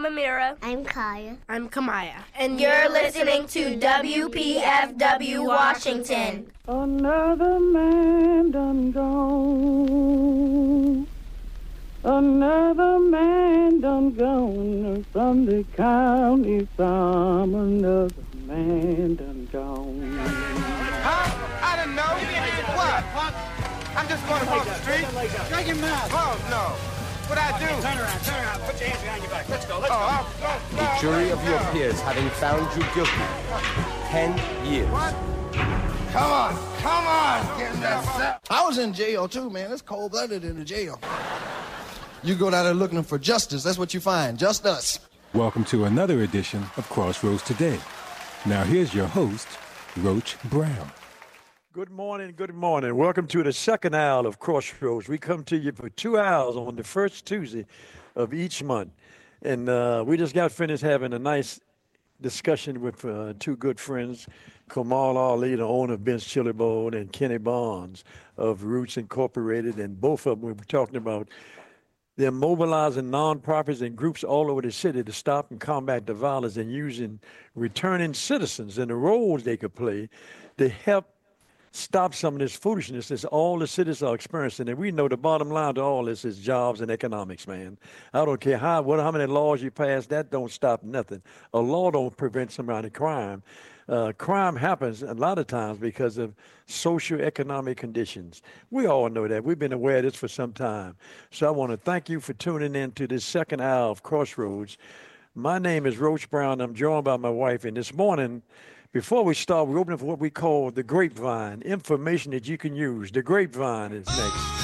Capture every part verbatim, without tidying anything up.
Amira. I'm Kaya. I'm Kamaya. And you're listening to W P F W Washington. Another man done gone. Another man done gone from the county farm. Another man done gone. Huh? I didn't know. What? I'm just going across the street. Shut your mouth. Oh, no. What'd I do? Turn around, turn around. Put your hands behind your back. Let's go, let's oh, go. I'll, no, no, the jury of your peers having found you guilty. Ten years. What? Come on, come on. Get in that cell. I was in jail, too, man. It's cold-blooded in the jail. You go down there looking for justice. That's what you find. Just us. Welcome to another edition of Crossroads Today. Now here's your host, Roach Brown. Good morning, good morning. Welcome to the second hour of Crossroads. We come to you for two hours on the first Tuesday of each month. And uh, we just got finished having a nice discussion with uh, two good friends, Kamal Ali, the owner of Ben's Chili Bowl, and Kenny Barnes of Roots Incorporated. And both of them, we were talking about they're mobilizing nonprofits and groups all over the city to stop and combat the violence and using returning citizens and the roles they could play to help stop some of this foolishness that all the cities are experiencing. And we know the bottom line to all this is jobs and economics, man. I don't care how what how many laws you pass, that don't stop nothing. A law don't prevent somebody crime. Uh, crime happens a lot of times because of socioeconomic conditions. We all know that. We've been aware of this for some time. So I want to thank you for tuning in to this second hour of Crossroads. My name is Roach Brown. I'm joined by my wife. And this morning, before we start, we're opening for what we call the grapevine, information that you can use. The grapevine is next.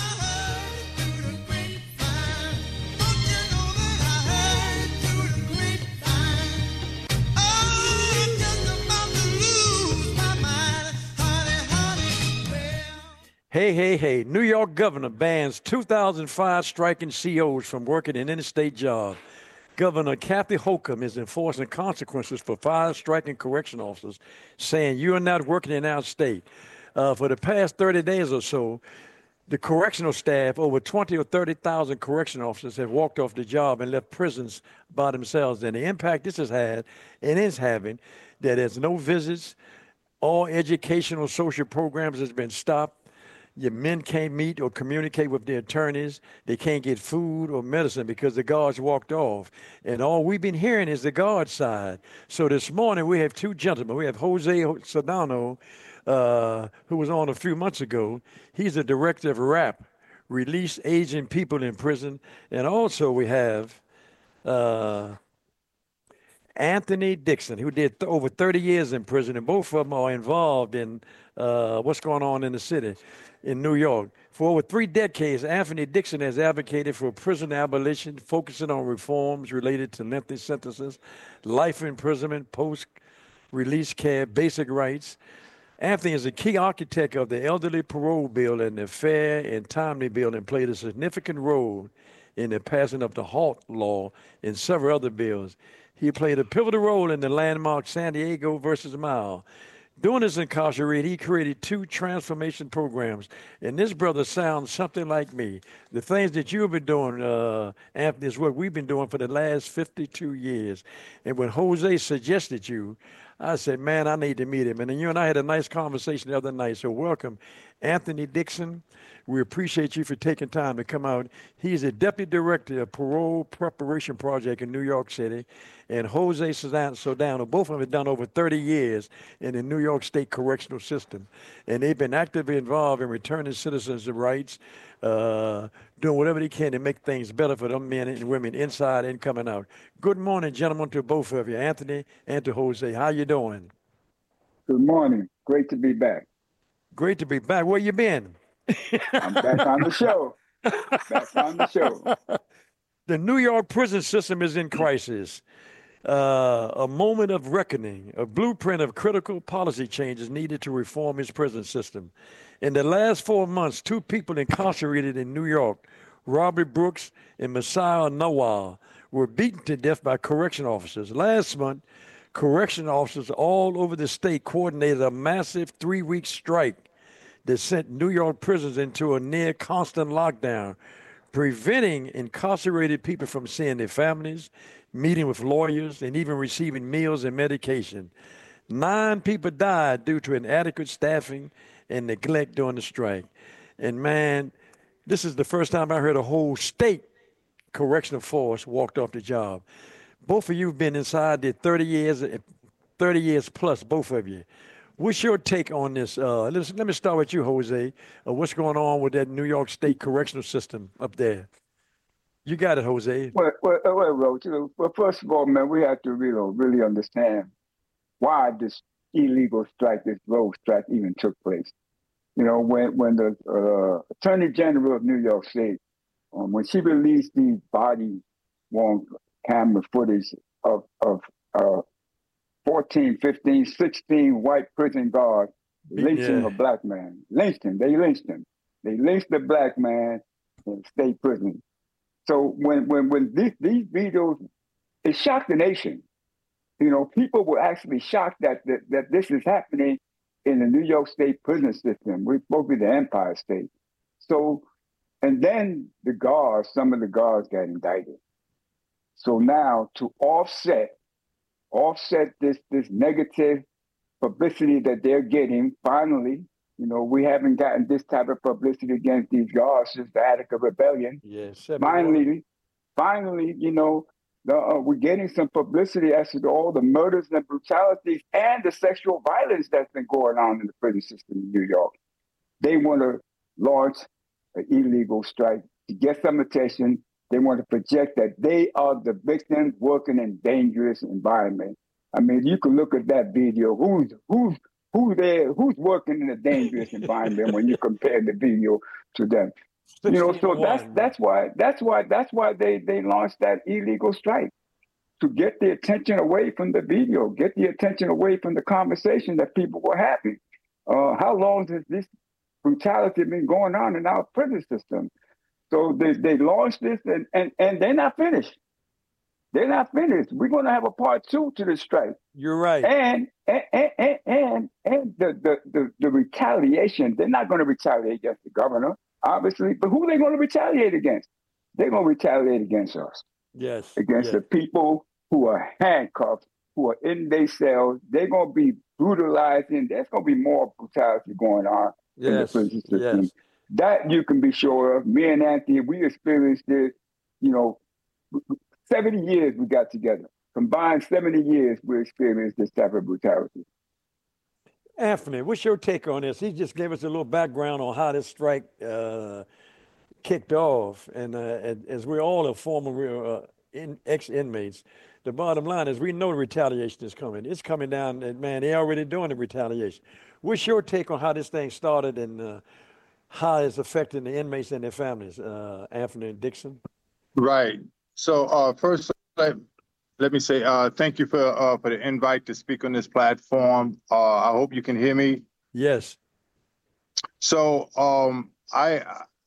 Hey, hey, hey, New York governor bans two thousand five striking C Os from working in interstate jobs. Governor Kathy Hochul is enforcing consequences for five striking correction officers, saying you are not working in our state. Uh, for the past thirty days or so, the correctional staff, over twenty or thirty thousand correction officers have walked off the job and left prisons by themselves. And the impact this has had and is having, that there's no visits, all educational social programs has been stopped. Your men can't meet or communicate with their attorneys. They can't get food or medicine because the guards walked off. And all we've been hearing is the guard side. So this morning we have two gentlemen. We have Jose Sedano, uh, who was on a few months ago. He's the director of R A P, Release Aging People in Prison. And also we have uh, Anthony Dixon, who did th- over thirty years in prison. And both of them are involved in uh, what's going on in the city in New York. For over three decades, Anthony Dixon has advocated for prison abolition, focusing on reforms related to lengthy sentences, life imprisonment, post-release care, basic rights. Anthony is a key architect of the elderly parole bill and the fair and timely bill, and played a significant role in the passing of the HALT law and several other bills. He played a pivotal role in the landmark San Diego versus Mile. During his incarceration, he created two transformation programs. And this brother sounds something like me. The things that you've been doing, uh, Anthony, is what we've been doing for the last fifty-two years. And when Jose suggested you, I said, man, I need to meet him. And then you and I had a nice conversation the other night. So welcome, Anthony Dixon. We appreciate you for taking time to come out. He's the deputy director of Parole Preparation Project in New York City. And Jose Sodano, both of them have done over thirty years in the New York State correctional system. And they've been actively involved in returning citizens the rights, uh, doing whatever they can to make things better for them men and women inside and coming out. Good morning, gentlemen, to both of you, Anthony and to Jose. How you doing? Good morning. Great to be back. Great to be back. Where you been? I'm back on the show. Back on the show. The New York prison system is in crisis. Uh, a moment of reckoning, a blueprint of critical policy changes needed to reform its prison system. In the last four months, two people incarcerated in New York, Robert Brooks and Messiah Nawal, were beaten to death by correction officers. Last month, correction officers all over the state coordinated a massive three-week strike that sent New York prisons into a near constant lockdown, preventing incarcerated people from seeing their families, meeting with lawyers, and even receiving meals and medication. Nine people died due to inadequate staffing and neglect during the strike. And man, this is the first time I heard a whole state correctional force walked off the job. Both of you have been inside there thirty years, thirty years plus, both of you. What's your take on this? Uh, let, let me start with you, Jose. Uh, what's going on with that New York State correctional system up there? You got it, Jose. Well, well, well, Roach, well, first of all, man, we have to really, really understand why this illegal strike, this road strike even took place. You know, when, when the uh, Attorney General of New York State, um, when she released the body-worn camera footage of, of uh, fourteen, fifteen, sixteen white prison guards lynching Yeah. a black man. Lynched him. They lynched him. They lynched the black man in state prison. So when when when these, these videos, it shocked the nation. You know, people were actually shocked that, that that this is happening in the New York State prison system. We're supposed to be the Empire State. So, and then the guards, some of the guards got indicted. So now to offset offset this this negative publicity that they're getting, finally, you know, we haven't gotten this type of publicity against these guards since the Attica Rebellion. Yes. Finally, finally, you know, the, uh, we're getting some publicity as to all the murders and brutalities and the sexual violence that's been going on in the prison system in New York. They want to launch an illegal strike to get some attention. They want to project that they are the victims working in dangerous environment. I mean, you can look at that video. Who's who's who's there? Who's working in a dangerous environment when you compare the video to them? You know, so that's that's why that's why that's why they they launched that illegal strike, to get the attention away from the video, get the attention away from the conversation that people were having. Uh, how long has this brutality been going on in our prison system? So they, they launched this, and, and, and they're not finished. They're not finished. We're going to have a part two to this strike. You're right. And and and and, and the, the, the, the retaliation, they're not going to retaliate against the governor, obviously, but who are they going to retaliate against? They're going to retaliate against us. Yes. Against yes. the people who are handcuffed, who are in their cells. They're going to be brutalizing. There's going to be more brutality going on yes. in the prison system. Yes. That you can be sure of. Me and Anthony, we experienced this, you know, seventy years we got together. Combined seventy years we experienced this type of brutality. Anthony, what's your take on this? He just gave us a little background on how this strike uh, kicked off. And, uh, and as we're all a former uh, in, ex-inmates, the bottom line is we know the retaliation is coming. It's coming down, and man, they're already doing the retaliation. What's your take on how this thing started and uh, how it's affecting the inmates and their families, uh, Anthony Dixon? Right. So uh, first, let, let me say uh, thank you for uh, for the invite to speak on this platform. Uh, I hope you can hear me. Yes. So um, I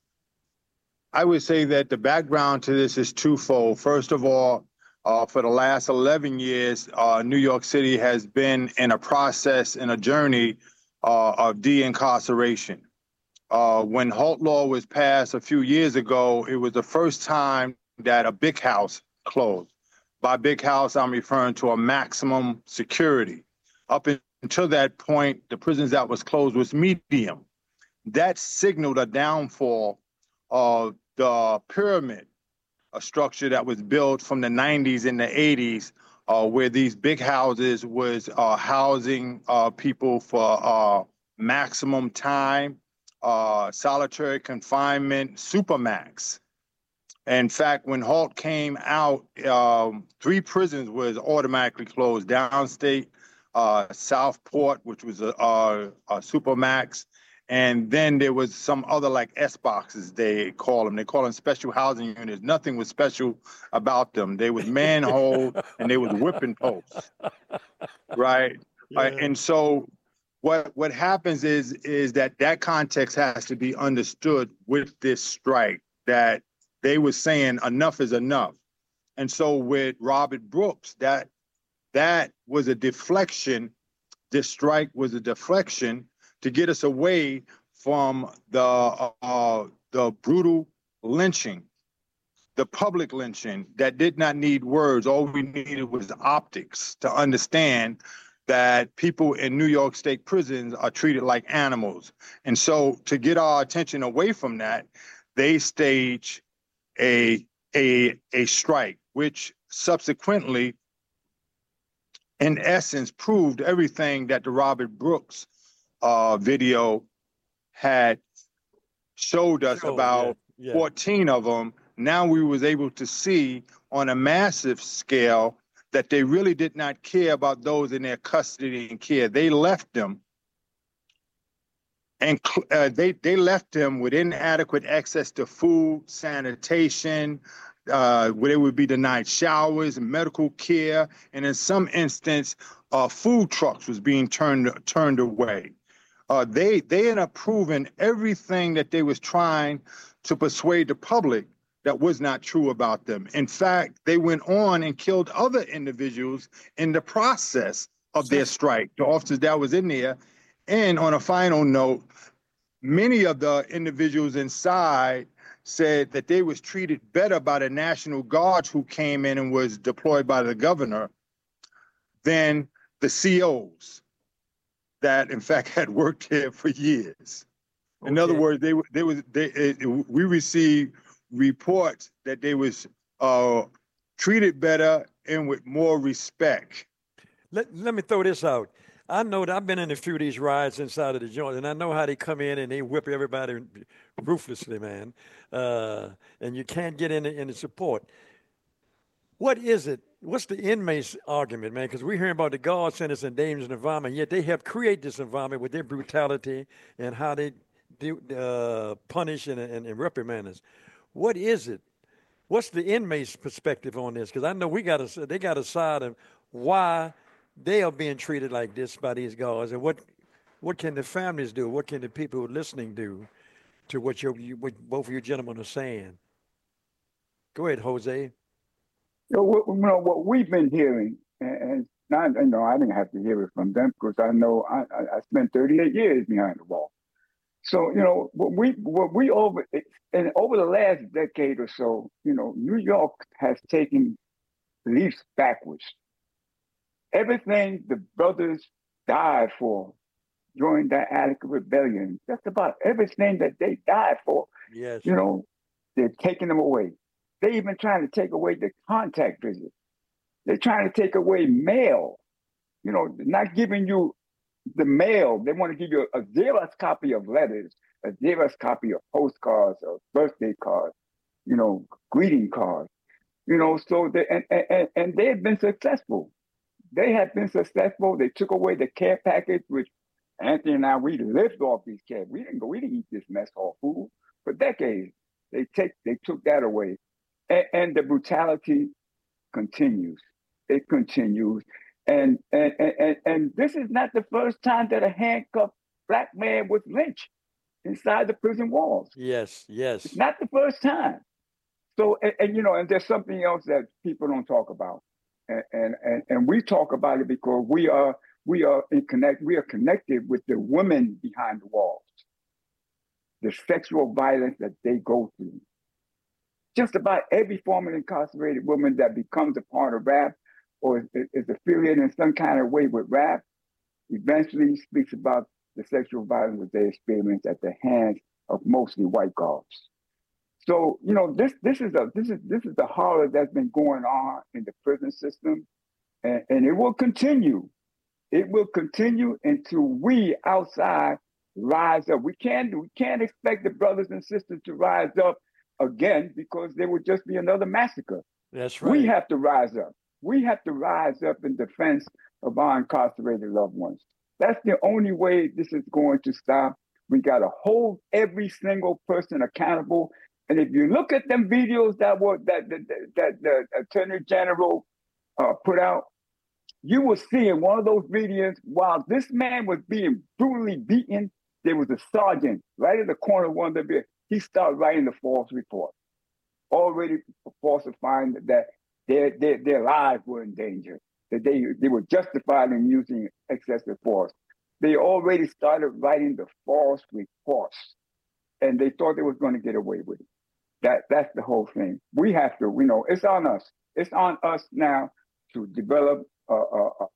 I would say that the background to this is twofold. First of all, uh, for the last eleven years, uh, New York City has been in a process, in a journey uh, of de-incarceration. Uh, when HALT law was passed a few years ago, it was the first time that a big house closed. By big house, I'm referring to a maximum security. Up until that point, the prisons that was closed was medium. That signaled a downfall of the pyramid, a structure that was built from the nineties and the eighties, uh, where these big houses was uh, housing uh, people for uh, maximum time, Uh, solitary confinement, supermax. In fact, when HALT came out, um, three prisons was automatically closed: Downstate, uh, Southport, which was a, a, a supermax, and then there was some other like S boxes they call them. They call them special housing units. Nothing was special about them. They was manhole and they was whipping posts, right? Yeah. Uh, and so. What what happens is is that that context has to be understood with this strike, that they were saying enough is enough. And so with Robert Brooks, that that was a deflection. This strike was a deflection to get us away from the uh, the brutal lynching the public lynching that did not need words. All we needed was optics to understand that people in New York State prisons are treated like animals. And so to get our attention away from that, they stage a, a, a strike, which subsequently, in essence, proved everything that the Robert Brooks uh, video had showed us Showed, about yeah, yeah. fourteen of them. Now we was able to see on a massive scale that they really did not care about those in their custody and care. They left them, and uh, they they left them with inadequate access to food, sanitation, uh, where they would be denied showers, medical care, and in some instance, uh, food trucks was being turned turned away. Uh, they they ended up proving everything that they was trying to persuade the public that was not true about them. In fact, they went on and killed other individuals in the process of their strike, the officers that was in there. And on a final note, many of the individuals inside said that they was treated better by the National Guards who came in and was deployed by the governor than the C Os that in fact had worked here for years. In Okay. other words, they they was they it, we received reports that they was uh, treated better and with more respect. Let, let me throw this out. I know that I've been in a few of these rides inside of the joint, and I know how they come in and they whip everybody ruthlessly, man. Uh, and you can't get in the, in the support. What is it? What's the inmates' argument, man? Because we're hearing about the guards sending us in dangerous environment, yet they help create this environment with their brutality and how they do, uh, punish and, and, and reprimand us. What is it? What's the inmates' perspective on this? Because I know we got a, they got a side of why they are being treated like this by these guards, and what what can the families do? What can the people who are listening do to what you what both of you gentlemen are saying? Go ahead, Jose. You know, what, you know, what we've been hearing, and, and not, you know, I didn't have to hear it from them because I know I, I, I spent thirty-eight years behind the wall. So, you know, what we what we over and over the last decade or so, you know, New York has taken leaps backwards. Everything the brothers died for during that Attica rebellion, just about everything that they died for, Yes. you know, they're taking them away. They even trying to take away the contact visit. They're trying to take away mail. You know, not giving you the mail. They want to give you a Xerox copy of letters, a Xerox copy of postcards, or birthday cards, you know, greeting cards. You know, so they and and, and they've been successful. They have been successful. They took away the care package, which Anthony and I, we lived off these care. We didn't go, we didn't eat this mess hall food for decades. They take, they took that away. And, and the brutality continues. It continues. And, and, and, and this is not the first time that a handcuffed black man was lynched inside the prison walls. Yes, yes. It's not the first time. So, and, and you know, and there's something else that people don't talk about. And, and, and, and we talk about it because we are, we are in connect, we are connected with the women behind the walls, the sexual violence that they go through. Just about every former incarcerated woman that becomes a part of RAP or is, is affiliated in some kind of way with RAP eventually speaks about the sexual violence that they experience at the hands of mostly white guards. So, you know, this this is a this is this is the horror that's been going on in the prison system, and, and it will continue. It will continue until we outside rise up. We can't we can't expect the brothers and sisters to rise up again because there would just be another massacre. That's right. We have to rise up. We have to rise up in defense of our incarcerated loved ones. That's the only way this is going to stop. We got to hold every single person accountable. And if you look at them videos that were that that, that the Attorney General uh, put out, you will see in one of those videos while this man was being brutally beaten, there was a sergeant right in the corner of one of the videos. He started writing the false report, already falsifying that their their their lives were in danger, that they they were justified in using excessive force. They already started writing the false reports, and they thought they was going to get away with it. That that's the whole thing. We have to, you know, it's on us. It's on us now to develop a, a, a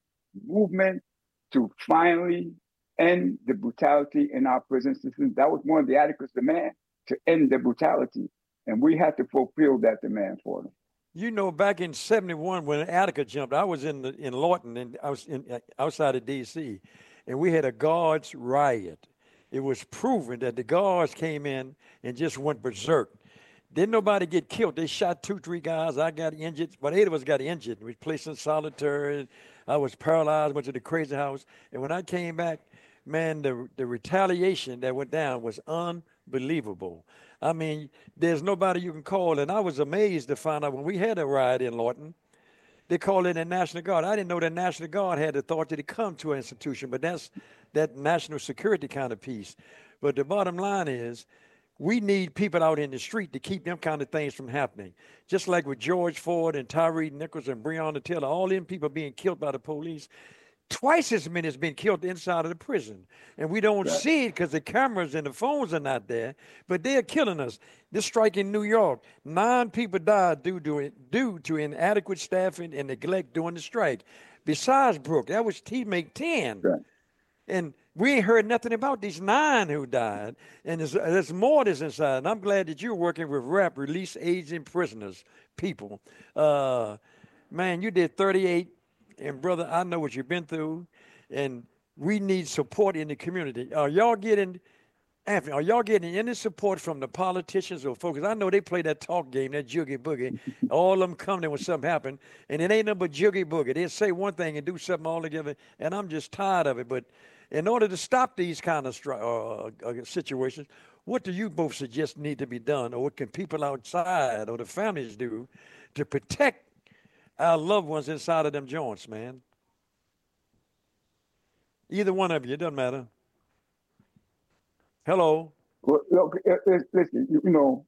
movement to finally end the brutality in our prison system. That was one of the Atticus demands, to end the brutality. And we have to fulfill that demand for them. You know, back in seventy-one, when Attica jumped, I was in the, in Lawton, and I was in, outside of D C, and we had a guards riot. It was proven that the guards came in and just went berserk. Didn't nobody get killed. They shot two, three guys. I got injured. But eight of us got injured. We placed in solitary. I was paralyzed, went to the crazy house. And when I came back, man, the, the retaliation that went down was unbelievable. I mean, there's nobody you can call. And I was amazed to find out when we had a riot in Lawton, they called it a National Guard. I didn't know the National Guard had authority to come to an institution, but that's that national security kind of piece. But the bottom line is, we need people out in the street to keep them kind of things from happening. Just like with George Ford and Tyree Nichols and Breonna Taylor, all them people being killed by the police, twice as many has been killed inside of the prison. And we don't right. see it because the cameras and the phones are not there, but they're killing us. This strike in New York, nine people died due to, it, due to inadequate staffing and neglect during the strike. Besides Brooke, that was teammate ten. Right. And we ain't heard nothing about these nine who died. And there's, there's more that's inside. And I'm glad that you're working with R A P, Release Aging Prisoners, people. Uh, man, you did thirty-eight. And, brother, I know what you've been through. And we need support in the community. Are y'all getting, Anthony, are y'all getting any support from the politicians or folks? I know they play that talk game, that joogie boogie. All of them come there when something happen. And it ain't nothing but joogie boogie. They'll say one thing and do something all together. And I'm just tired of it. But in order to stop these kind of uh, uh, situations, what do you both suggest need to be done, or what can people outside or the families do to protect our loved ones inside of them joints, man? Either one of you, it doesn't matter. Hello. Well, look, listen, you know,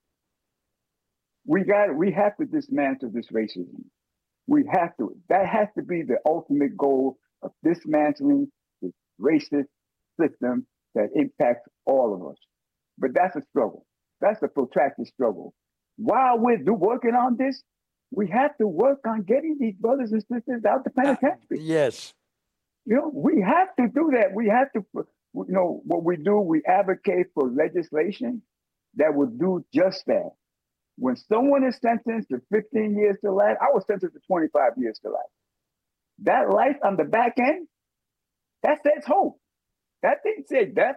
we got, we have to dismantle this racism. We have to. That has to be the ultimate goal of dismantling this racist system that impacts all of us. But that's a struggle. That's a protracted struggle. While we're do, working on this, we have to work on getting these brothers and sisters out the penitentiary. Uh, yes. You know, we have to do that. We have to, you know, what we do, we advocate for legislation that will do just that. When someone is sentenced to fifteen years to life, I was sentenced to twenty-five years to life. That life on the back end, that says hope. That didn't say death.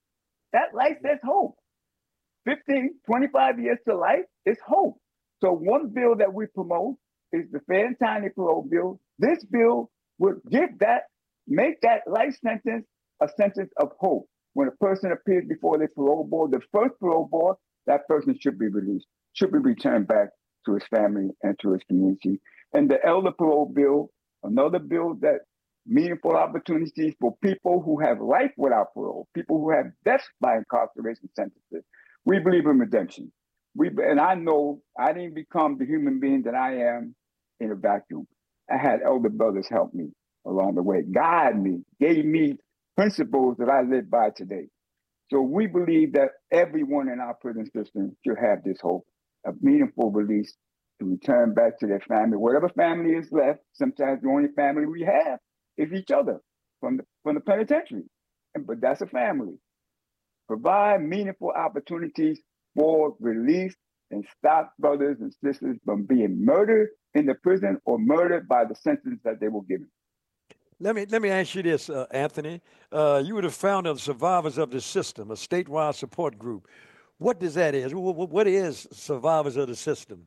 That life says hope. fifteen, twenty-five years to life is hope. So one bill that we promote is the Fair and Timely Parole Bill. This bill would give that, make that life sentence a sentence of hope. When a person appears before the parole board, the first parole board, that person should be released, should be returned back to his family and to his community. And the Elder Parole Bill, another bill that meaningful opportunities for people who have life without parole, people who have death by incarceration sentences. We believe in redemption. We, and I know I didn't become the human being that I am in a vacuum. I had elder brothers help me along the way, guide me, gave me principles that I live by today. So we believe that everyone in our prison system should have this hope, a meaningful release to return back to their family, whatever family is left. Sometimes the only family we have is each other from the, from the penitentiary, and, but that's a family. Provide meaningful opportunities for release and stop brothers and sisters from being murdered in the prison or murdered by the sentence that they were given. Let me let me ask you this, uh, Anthony. Uh, you were the founder of Survivors of the System, a statewide support group. What does that is? What, what is Survivors of the System?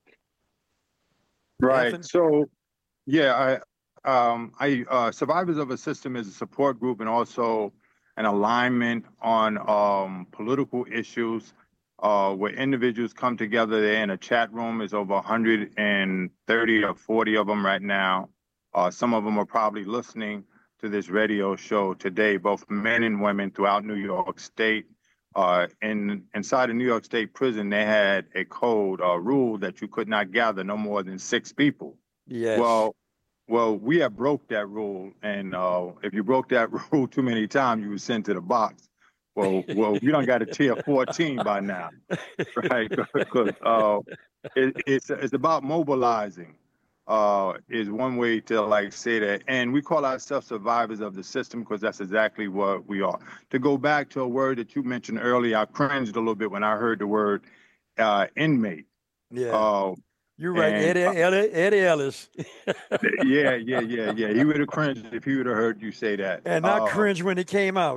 Right. Anthony? So, yeah, I, um, I uh, Survivors of a System is a support group and also an alignment on um, political issues. Uh, where individuals come together. They're in a chat room. There's over one hundred thirty or forty of them right now. Uh, some of them are probably listening to this radio show today, both men and women throughout New York State. Uh, in, inside of New York State prison, they had a code, a rule that you could not gather no more than six people. Yes. Well, well, we have broke that rule. And uh, if you broke that rule too many times, you were sent to the box. Well, well, we don't got a tier fourteen by now, right? Because uh, it, it's it's about mobilizing. Uh, is one way to like say that, and we call ourselves survivors of the system because that's exactly what we are. To go back to a word that you mentioned earlier, I cringed a little bit when I heard the word uh, inmate. Yeah. Uh, You're right, and, Eddie, Eddie, Eddie Ellis. yeah, yeah, yeah, yeah. He would have cringed if he would have heard you say that. And not uh, cringe when it came out.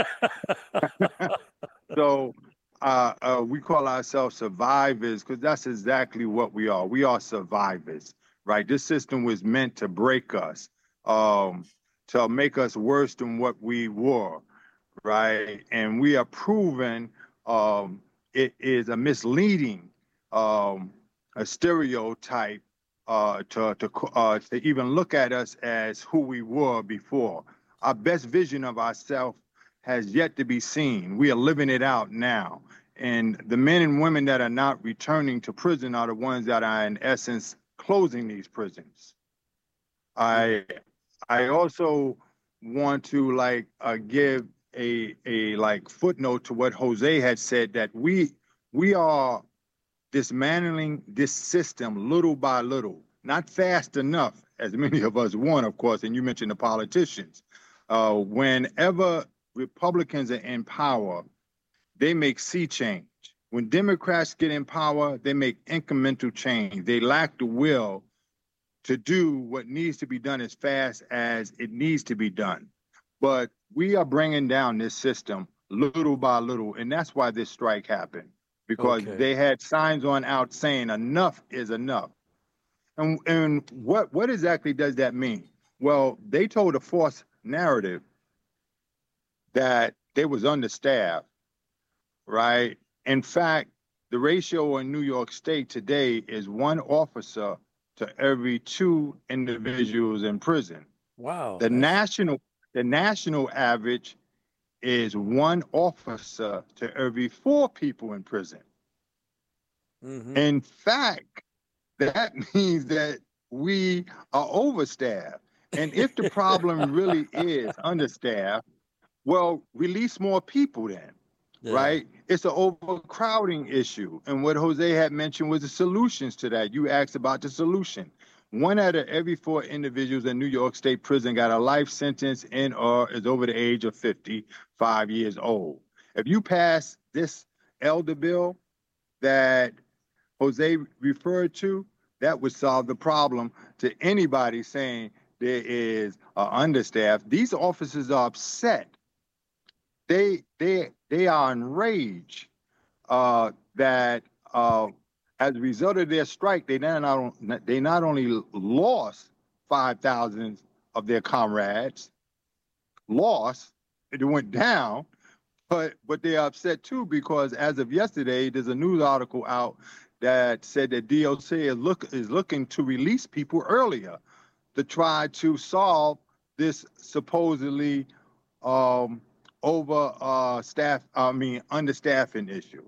So uh, uh, we call ourselves survivors because that's exactly what we are. We are survivors, right? This system was meant to break us, um, to make us worse than what we were, right? And we are proven um, it is a misleading um, a stereotype uh, to to uh, to even look at us as who we were before. Our best vision of ourselves has yet to be seen. We are living it out now. And the men and women that are not returning to prison are the ones that are in essence closing these prisons. I I also want to like uh, give a a like footnote to what Jose had said, that we we are dismantling this system little by little, not fast enough, as many of us want, of course, and you mentioned the politicians. Uh, whenever Republicans are in power, they make sea change. When Democrats get in power, they make incremental change. They lack the will to do what needs to be done as fast as it needs to be done. But we are bringing down this system little by little, and that's why this strike happened. Because okay. they had signs on out saying enough is enough. And, and what, what exactly does that mean? Well, they told a false narrative that they was understaffed, right? In fact, the ratio in New York State today is one officer to every two individuals in prison. Wow. The national, the national average is one officer to every four people in prison. Mm-hmm. In fact, that means that we are overstaffed. And if the problem really is understaffed, well, release more people then, yeah. right? It's an overcrowding issue. And what Jose had mentioned was the solutions to that. You asked about the solution. One out of every four individuals in New York State prison got a life sentence and or is over the age of fifty-five years old. If you pass this elder bill that Jose referred to, that would solve the problem to anybody saying there is uh, understaffed. These officers are upset. They they they are enraged uh, that uh, as a result of their strike, they not they not only lost five thousand of their comrades, lost, it went down, but but they're upset too because as of yesterday, there's a news article out that said that D O C is look is looking to release people earlier to try to solve this supposedly um, over uh, staff, I mean understaffing issue.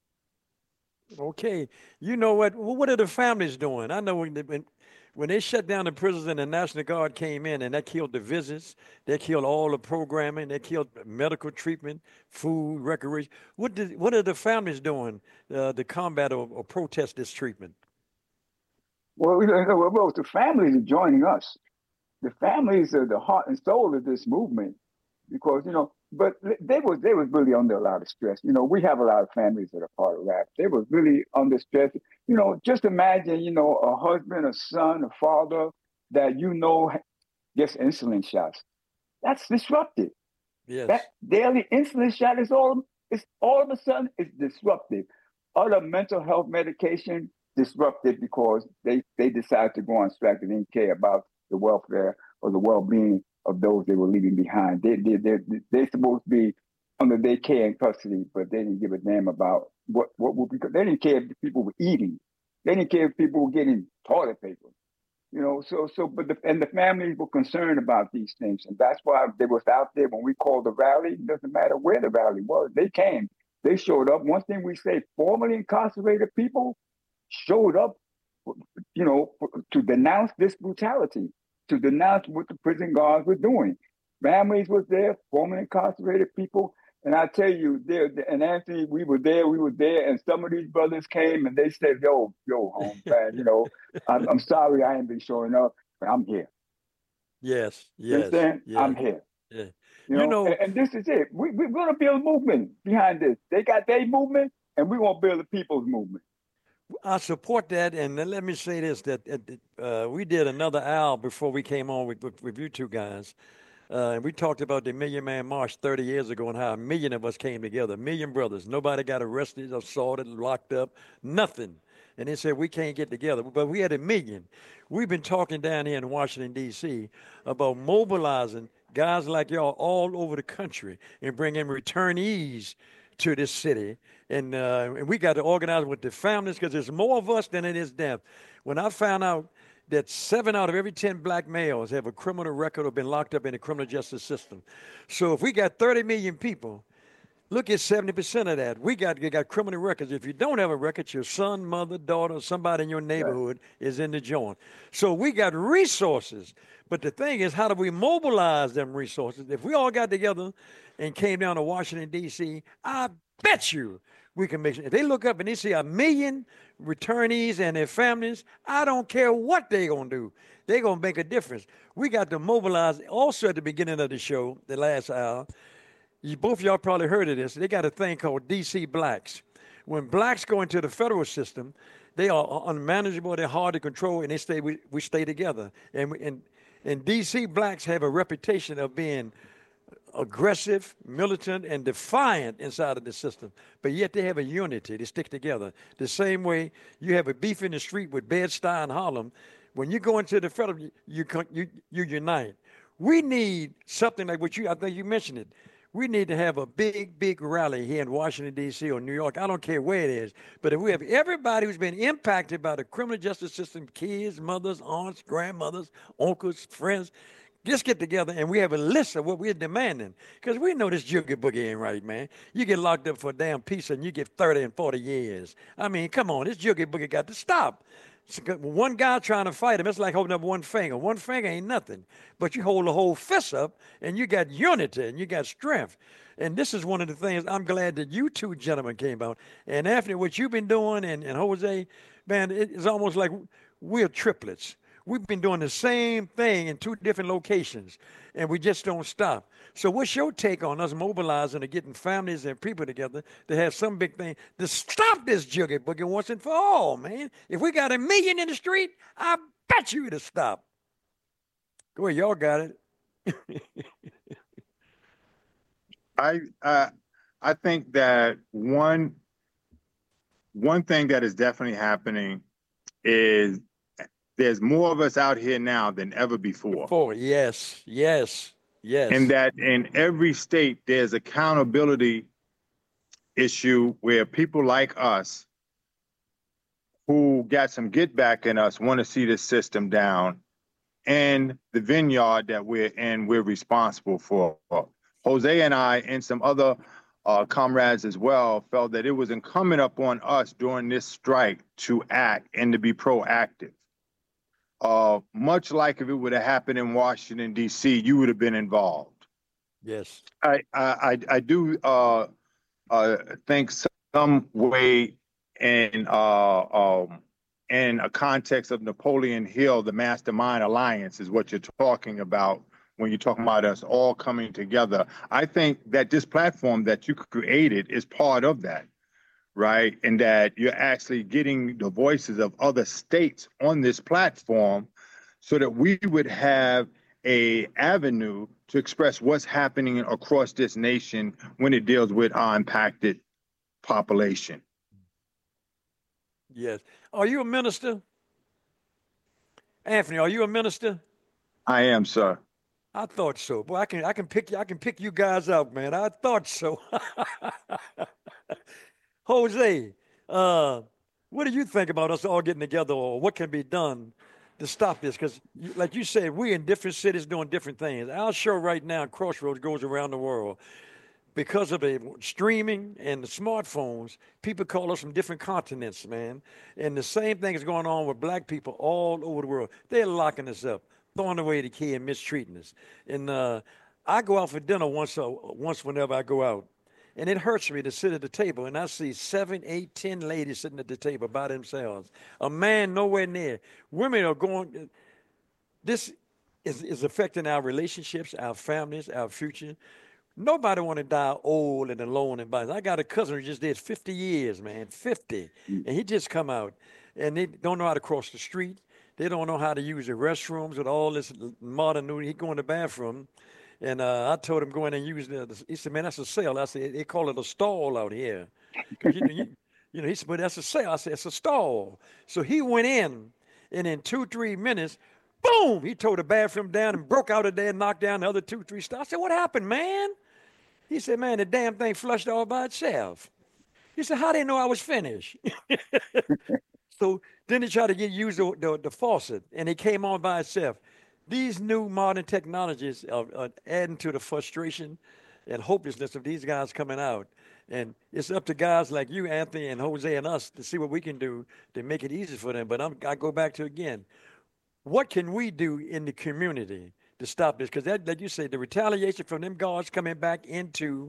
Okay, you know what? What are the families doing? I know when they, when, when they shut down the prisons and the National Guard came in and that killed the visits, they killed all the programming, they killed medical treatment, food, recreation. What did what are the families doing uh, to combat or, or protest this treatment? Well, well, the families are joining us. The families are the heart and soul of this movement, because you know. But they was they was really under a lot of stress. You know, we have a lot of families that are part of RAP. They was really under stress. You know, just imagine, you know, a husband, a son, a father that you know gets insulin shots. That's disruptive. Yes. That daily insulin shot is all it's all of a sudden it's disruptive. Other mental health medication disruptive because they they decide to go on strike and didn't care about the welfare or the well-being of those they were leaving behind. They, they, they, they're supposed to be under their care and custody, but they didn't give a damn about what, what would be, they didn't care if people were eating. They didn't care if people were getting toilet paper. You know, so, so, but the, and the families were concerned about these things. And that's why they was out there when we called the rally. It doesn't matter where the rally was. They came, they showed up. One thing we say, formerly incarcerated people showed up, you know, to denounce this brutality, to denounce what the prison guards were doing. Families was there, formerly incarcerated people. And I tell you, there and Anthony, we were there, we were there, and some of these brothers came and they said, "Yo, yo, home man, you know, I'm, I'm sorry I ain't been showing up, but I'm here." Yes, You yes, understand? yes. I'm here. Yeah. You know, You know, and, and this is it. We, we're going to build a movement behind this. They got their movement, and we want to build a people's movement. I support that, and then let me say this: that uh, we did another hour before we came on with, with, with you two guys, uh, and we talked about the Million Man March thirty years ago and how a million of us came together, a million brothers. Nobody got arrested, assaulted, locked up, nothing. And they said we can't get together, but we had a million. We've been talking down here in Washington D C about mobilizing guys like y'all all over the country and bringing returnees to this city. And, uh, and we got to organize with the families because there's more of us than it is them. When I found out that seven out of every ten black males have a criminal record or been locked up in the criminal justice system. So if we got thirty million people, look at seventy percent of that. We got, we got criminal records. If you don't have a record, your son, mother, daughter, somebody in your neighborhood right. is in the joint. So we got resources. But the thing is, how do we mobilize them resources? If we all got together and came down to Washington, D C, I bet you we can make sure. If they look up and they see a million returnees and their families, I don't care what they're going to do. They're going to make a difference. We got to mobilize. Also at the beginning of the show, the last hour, you, both of y'all probably heard of this. They got a thing called D C Blacks. When blacks go into the federal system, they are unmanageable, they're hard to control, and they stay. We, we stay together. And, and, and D C Blacks have a reputation of being aggressive, militant, and defiant inside of the system. But yet they have a unity. They stick together. The same way you have a beef in the street with Bed-Stuy and Harlem, when you go into the federal, you, you, you unite. We need something like what you, I think you mentioned it. We need to have a big, big rally here in Washington, D C or New York. I don't care where it is. But if we have everybody who's been impacted by the criminal justice system, kids, mothers, aunts, grandmothers, uncles, friends, just get together and we have a list of what we're demanding. Because we know this jiggy boogie ain't right, man. You get locked up for a damn piece and you get thirty and forty years. I mean, come on, this jiggy boogie got to stop. One guy trying to fight him, it's like holding up one finger. One finger ain't nothing. But you hold the whole fist up and you got unity and you got strength. And this is one of the things I'm glad that you two gentlemen came out. And Anthony, what you've been doing and, and Jose, man, it's almost like we're triplets. We've been doing the same thing in two different locations, and we just don't stop. So what's your take on us mobilizing and getting families and people together to have some big thing to stop this juggy boogie once and for all, man? If we got a million in the street, I bet you it'll stop. Go ahead, y'all got it. I uh, I think that one one thing that is definitely happening is there's more of us out here now than ever before. Before, yes, yes, yes. And that in every state, there's accountability issue where people like us who got some get back in us want to see this system down. And the vineyard that we're in, we're responsible for. Jose and I and some other uh, comrades as well felt that it was incumbent upon us during this strike to act and to be proactive. Uh, much like if it would have happened in Washington, D C, you would have been involved. Yes. I I, I do uh, uh, think some way in, uh, um, in a context of Napoleon Hill, the Mastermind Alliance is what you're talking about when you're talking about us all coming together. I think that this platform that you created is part of that. Right, and that you're actually getting the voices of other states on this platform so that we would have a avenue to express what's happening across this nation when it deals with our impacted population. Yes. Are you a minister? Anthony, are you a minister? I am, sir. I thought so. Boy, I can I can pick I can pick you guys out, man. I thought so. Jose, uh, what do you think about us all getting together, or what can be done to stop this? Because, like you said, we're in different cities doing different things. Our show right now, Crossroads, goes around the world. Because of the streaming and the smartphones, people call us from different continents, man. And the same thing is going on with black people all over the world. They're locking us up, throwing away the key and mistreating us. And uh, I go out for dinner once a, once whenever I go out, and it hurts me to sit at the table and I see seven, eight, ten ladies sitting at the table by themselves. A man nowhere near. Women are going. This is, is affecting our relationships, our families, our future. Nobody want to die old and alone and by. I got a cousin who just did fifty years, man, fifty, and he just come out, and they don't know how to cross the street. They don't know how to use the restrooms with all this modern new. He go in the bathroom, and uh, I told him go in and use the. the he said, "Man, that's a cell." I said, "They call it a stall out here." You know, you, you know, he said, "But that's a cell." I said, "It's a stall." So he went in, and in two, three minutes, boom, he tore the bathroom down and broke out of there and knocked down the other two, three stalls. I said, "What happened, man?" He said, "Man, the damn thing flushed all by itself." He said, "How they know I was finished?" So then they tried to get use the, the, the faucet, and it came on by itself. These new modern technologies are, are adding to the frustration and hopelessness of these guys coming out. And it's up to guys like you, Anthony, and Jose, and us to see what we can do to make it easy for them. But I'm, I go back to, again, what can we do in the community to stop this? Because that, like you say, the retaliation from them guards coming back into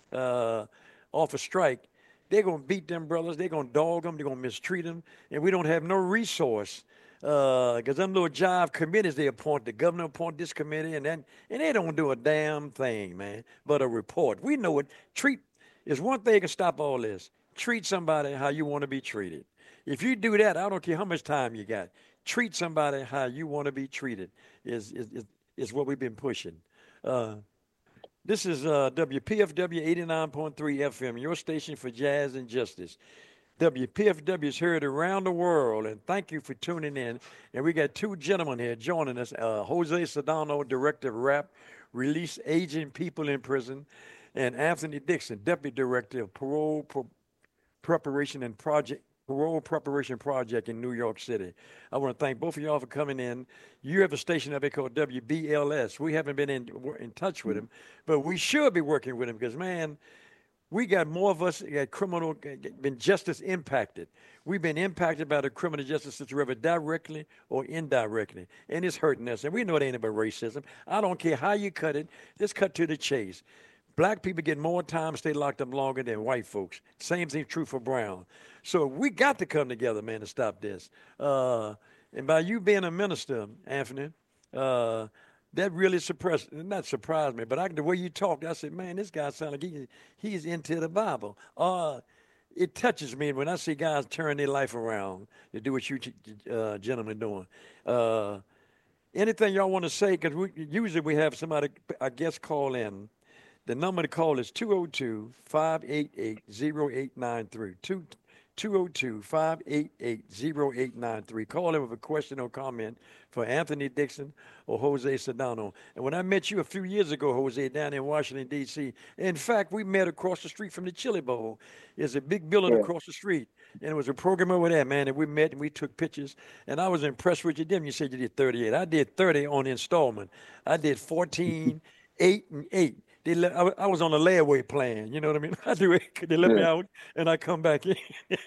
uh, off a strike, they're going to beat them brothers. They're going to dog them. They're going to mistreat them. And we don't have no resource because uh, them little jive committees they appoint, the governor appoint this committee, and then and they don't do a damn thing, man, but a report. We know it. Treat is one thing can stop all this. Treat somebody how you want to be treated. If you do that, I don't care how much time you got. Treat somebody how you want to be treated is is is, is what we've been pushing. Uh, This is uh, W P F W eighty-nine point three F M, your station for jazz and justice. W P F W is heard around the world, and thank you for tuning in. And we got two gentlemen here joining us, uh, Jose Sedano, Director of RAP, Release Aging People in Prison, and Anthony Dixon, Deputy Director of Parole Pro- Preparation and Project Parole Preparation Project in New York City. I want to thank both of y'all for coming in. You have a station up here called W B L S. We haven't been in in touch with him, but we should be working with him because, man, we got more of us got criminal, been justice impacted. We've been impacted by the criminal justice system, whether directly or indirectly, and it's hurting us. And we know it ain't about racism. I don't care how you cut it. Just cut to the chase. Black people get more time, stay locked up longer than white folks. Same thing true for brown. So we got to come together, man, to stop this. Uh, and by you being a minister, Anthony, uh, that really surprised, not surprised me, but I, the way you talked, I said, man, this guy sounds like he, he's into the Bible. Uh, it touches me when I see guys turn their life around to do what you uh, gentlemen doing. Uh, anything y'all want to say? Because we, usually we have somebody, I guess, call in. The number to call is two oh two, five eight eight, oh eight nine three. two oh two, five eight eight, oh eight nine three. Call in with a question or comment for Anthony Dixon or Jose Sedano. And when I met you a few years ago, Jose, down in Washington, D C, in fact, we met across the street from the Chili Bowl. There's a big building yeah. across the street. And it was a program over there, man, and we met and we took pictures. And I was impressed with you. Then you said you did thirty-eight. I did thirty on installment. I did fourteen, eight, and eight. They let, I, I was on a layaway plan, you know what I mean? I do it. They let yeah. me out, and I come back in.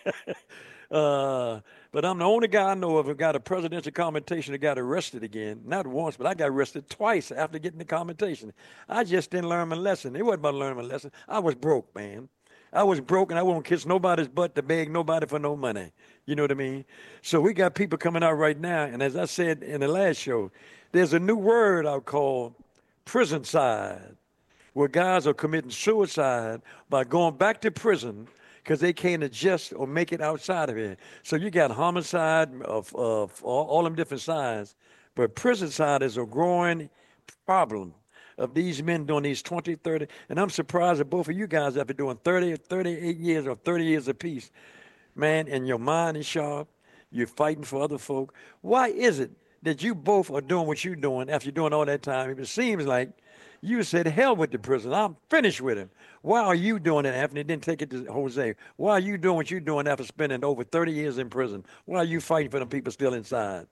uh, but I'm the only guy I know of who got a presidential commentation that got arrested again. Not once, but I got arrested twice after getting the commentation. I just didn't learn my lesson. It wasn't about learning my lesson. I was broke, man. I was broke, and I won't kiss nobody's butt to beg nobody for no money. You know what I mean? So we got people coming out right now, and as I said in the last show, there's a new word I'll call prison-side, where guys are committing suicide by going back to prison because they can't adjust or make it outside of it. So you got homicide of, of all, all them different sides, but prison side is a growing problem of these men doing these twenty, thirty, and I'm surprised that both of you guys have been doing thirty, thirty-eight years or thirty years apiece. Man, and your mind is sharp. You're fighting for other folk. Why is it that you both are doing what you're doing after you're doing all that time? It seems like you said, hell with the prison. I'm finished with him. Why are you doing it, Anthony? Didn't take it to Jose. Why are you doing what you're doing after spending over thirty years in prison? Why are you fighting for them people still inside?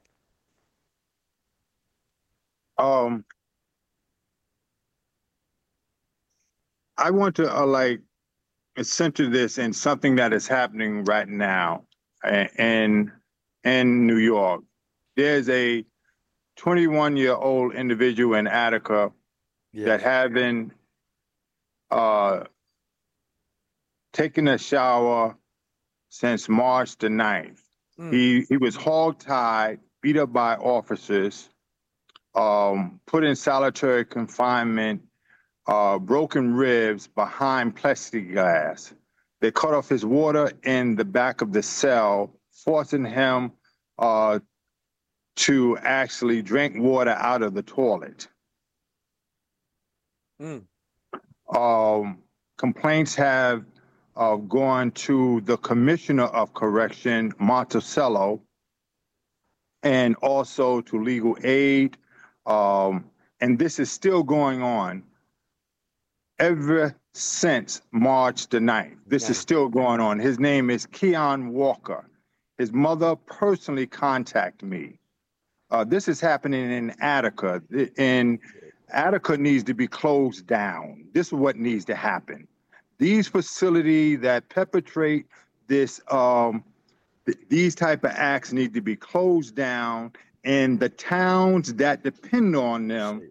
Um, I want to uh, like center this in something that is happening right now in in New York. There's a twenty-one-year-old individual in Attica Yes. that having uh, taken a shower since March the ninth. Mm. He he was hog-tied, beat up by officers, um, put in solitary confinement, uh, broken ribs behind plexiglass. They cut off his water in the back of the cell, forcing him uh, to actually drink water out of the toilet. Mm. Um, complaints have uh, gone to the Commissioner of Correction, Monticello, and also to Legal Aid. Um, and this is still going on ever since March the ninth. This Yeah. is still going on. His name is Keon Walker. His mother personally contacted me. Uh, this is happening in Attica, and Attica needs to be closed down. This is what needs to happen. These facilities that perpetrate this, um, th- these type of acts need to be closed down, and the towns that depend on them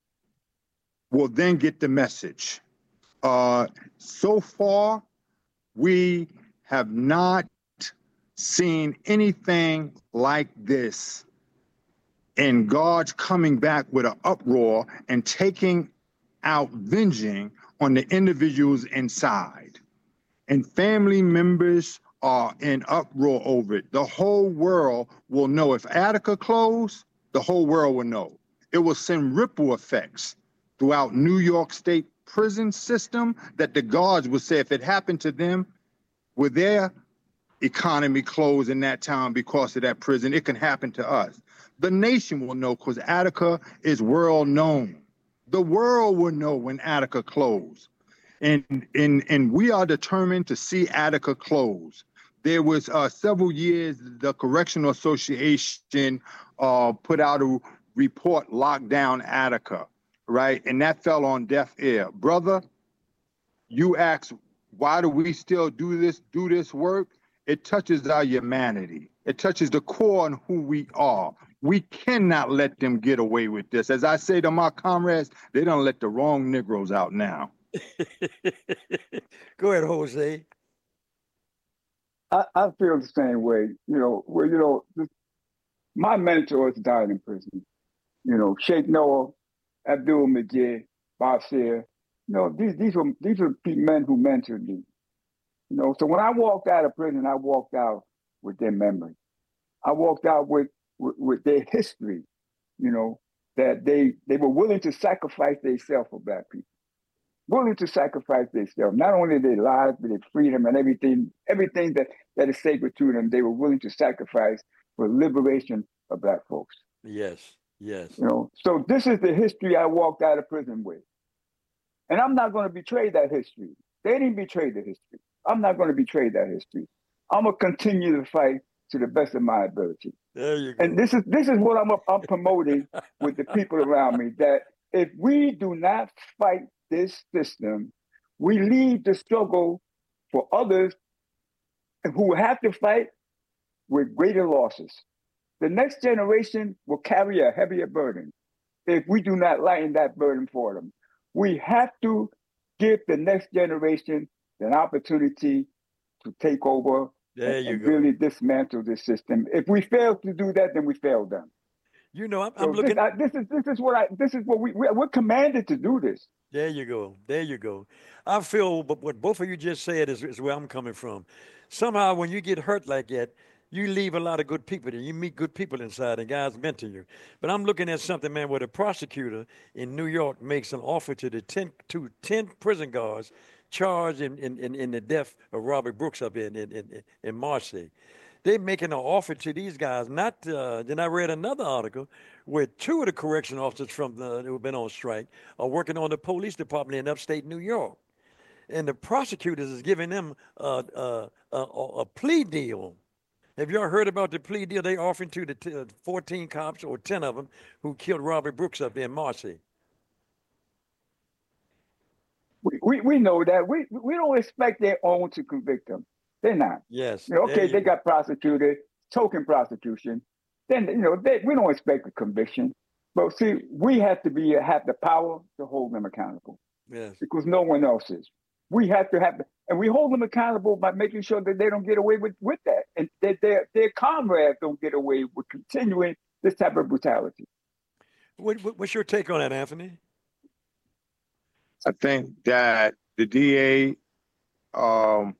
will then get the message. Uh, so far, we have not seen anything like this, and God's coming back with an uproar and taking out venging on the individuals inside. And family members are in uproar over it. The whole world will know. If Attica closed, the whole world will know. It will send ripple effects throughout New York State prison system that the guards will say if it happened to them with their economy closed in that town because of that prison, it can happen to us. The nation will know because Attica is world known. The world will know when Attica closed. And, and, and we are determined to see Attica close. There was uh, several years, the Correctional Association uh, put out a report, Locked Down Attica, right? And that fell on deaf ear. Brother, you ask, why do we still do this, do this work? It touches our humanity. It touches the core on who we are. We cannot let them get away with this. As I say to my comrades, they don't let the wrong Negroes out now. Go ahead, Jose. I, I feel the same way. You know, where you know, this, my mentors died in prison. You know, Sheikh Noah, Abdul Majid, Basir. You know, these these were these were men who mentored me. You know, so when I walked out of prison, I walked out with their memory. I walked out with with, with their history. You know, that they they were willing to sacrifice themselves for Black people. Willing to sacrifice themselves, not only their lives, but their freedom and everything, everything that, that is sacred to them, they were willing to sacrifice for liberation of Black folks. Yes, yes. You know, so this is the history I walked out of prison with. And I'm not going to betray that history. They didn't betray the history. I'm not going to betray that history. I'm going to continue to fight to the best of my ability. There you go. And this is this is what I'm, I'm promoting with the people around me, that if we do not fight this system, we leave the struggle for others who have to fight with greater losses. The next generation will carry a heavier burden if we do not lighten that burden for them. We have to give the next generation an opportunity to take over there and, you and go. really dismantle this system. If we fail to do that, then we failed them. You know, I'm, So I'm looking. This, I, this is this is what I this is what we we're, we're commanded to do this. There you go. There you go. I feel but what both of you just said is, is where I'm coming from. Somehow when you get hurt like that, you leave a lot of good people there. You meet good people inside and guys mentor you. But I'm looking at something, man, where the prosecutor in New York makes an offer to the ten to ten prison guards charged in, in, in, in the death of Robert Brooks up in in, in, in Marcy. They're making an offer to these guys. Not uh, then I read another article where two of the correction officers from the, who've been on strike are working on the police department in upstate New York, and the prosecutors is giving them a a, a, a plea deal. Have y'all heard about the plea deal they offering to the t- fourteen cops or ten of them who killed Robert Brooks up there in Marcy? We, we we know that. We we don't expect their own to convict them. They're not. Yes. You know, okay, you they go. got prosecuted, token prosecution. Then you know they, we don't expect a conviction. But see, we have to be have the power to hold them accountable. Yes. Because no one else is. We have to have, and we hold them accountable by making sure that they don't get away with, with that, and that their their comrades don't get away with continuing this type of brutality. What, what, what's your take on that, Anthony? I think that the D A um,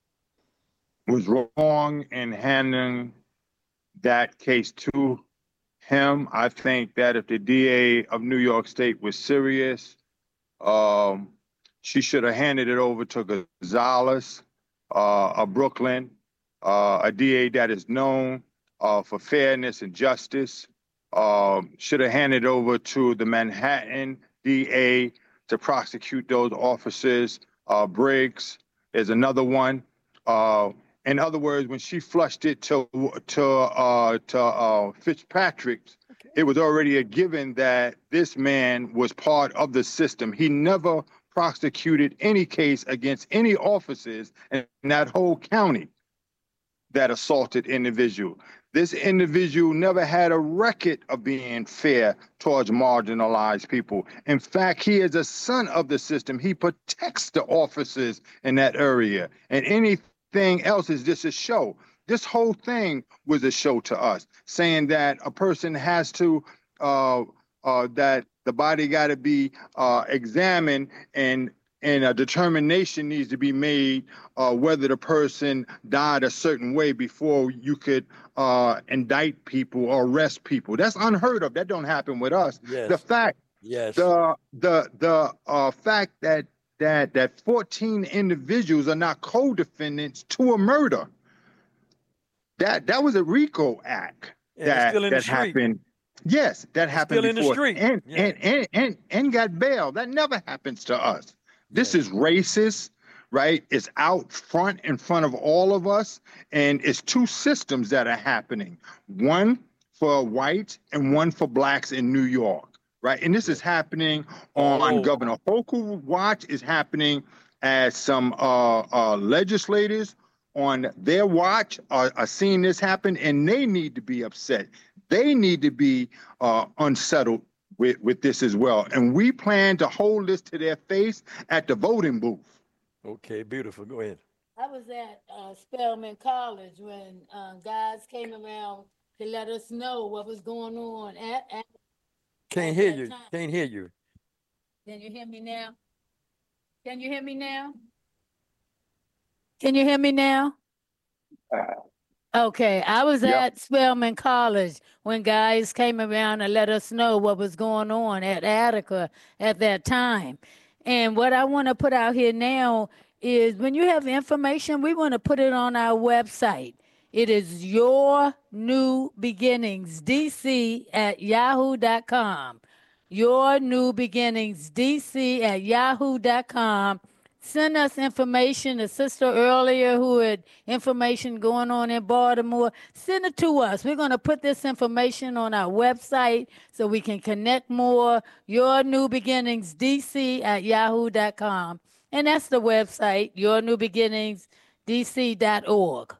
was wrong in handing that case to him. I think that if the D A of New York State was serious, um, she should have handed it over to Gonzalez uh, of Brooklyn, uh, a D A that is known uh, for fairness and justice. Um, should have handed over to the Manhattan D A to prosecute those officers. Uh, Briggs is another one. Uh, in other words, when she flushed it to to uh, to uh, Fitzpatrick's, okay, it was already a given that this man was part of the system. He never prosecuted any case against any officers in that whole county that assaulted individual. This individual never had a record of being fair towards marginalized people. In fact, he is a son of the system. He protects the officers in that area. And anything else is just a show. This whole thing was a show to us, saying that a person has to, uh, uh, that the body got to be uh, examined and and a determination needs to be made uh, whether the person died a certain way before you could uh, indict people or arrest people. That's unheard of. That don't happen with us. Yes. The fact, yes, the the the uh, fact that that that fourteen individuals are not co-defendants to a murder. That that was a RICO act and that still in that the street. happened. Yes, that happened still before. in the street. And, Yeah. and and and and got bail. That never happens to us. This is racist, right? It's out front in front of all of us. And it's two systems that are happening. One for whites and one for blacks in New York, right? And this is happening on Oh. Governor Hochul's watch. Is happening as some uh, uh, legislators on their watch are, are seeing this happen, and they need to be upset. They need to be uh, unsettled with, with this as well. And we plan to hold this to their face at the voting booth. Okay, beautiful. Go ahead. I was at uh, Spelman College when uh, guys came around to let us know what was going on. At, at, Can't at hear that you. time. Can't hear you. Can you hear me now? Can you hear me now? Can you hear me now? Okay, I was Yeah. at Spelman College when guys came around and let us know what was going on at Attica at that time. And what I want to put out here now is when you have information, we want to put it on our website. It is Your New Beginnings D C at yahoo dot com. Your New Beginnings D C at yahoo dot com. Send us information. The sister earlier who had information going on in Baltimore, send it to us. We're going to put this information on our website so we can connect more. Your New Beginnings D C at yahoo dot com. And that's the website, your new beginnings d c dot org.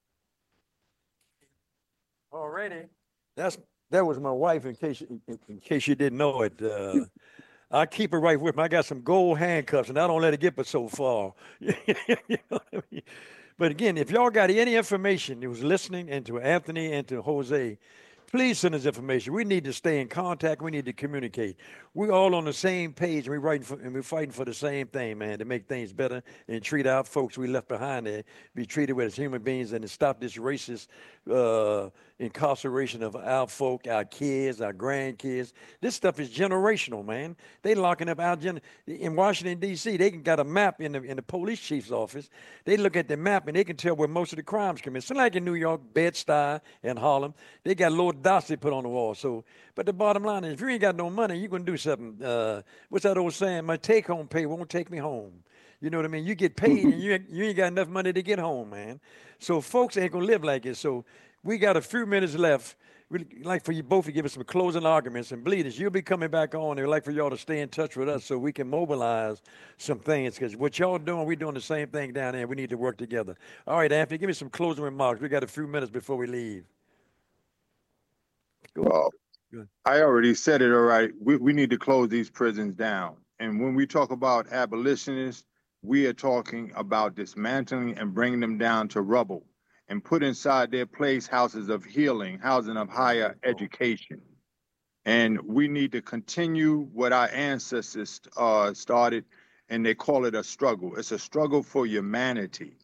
Already. That's that was my wife. In case you, in, in case you didn't know it, uh, I keep her right with me. I got some gold handcuffs, and I don't let it get but so far. You know what I mean? But again, if y'all got any information, who's listening, and to Anthony and to Jose, please send us information. We need to stay in contact. We need to communicate. We're all on the same page. We're writing for, and we're fighting for the same thing, man, to make things better and treat our folks we left behind there, be treated with as human beings, and to stop this racist uh, incarceration of our folk, our kids, our grandkids. This stuff is generational, man. They locking up our gen. In Washington D C, they got a map in the in the police chief's office. They look at the map and they can tell where most of the crimes commit. So like in New York, Bed-Stuy and Harlem, they got little dots they put on the wall. So, but the bottom line is, if you ain't got no money, you gonna do something. Uh, what's that old saying? My take-home pay won't take me home. You know what I mean? You get paid and you ain't, you ain't got enough money to get home, man. So folks ain't gonna live like it. So we got a few minutes left. We'd like for you both to give us some closing arguments. And Bleeders, you'll be coming back on. I'd like for y'all to stay in touch with us so we can mobilize some things. Because what y'all doing, we're doing the same thing down there. We need to work together. All right, Anthony, give me some closing remarks. We got a few minutes before we leave. Well, Good. I already said it all right. We, we need to close these prisons down. And when we talk about abolitionists, we are talking about dismantling and bringing them down to rubble and put inside their place houses of healing, housing of higher education. And we need to continue what our ancestors uh, started, and they call it a struggle. It's a struggle for humanity.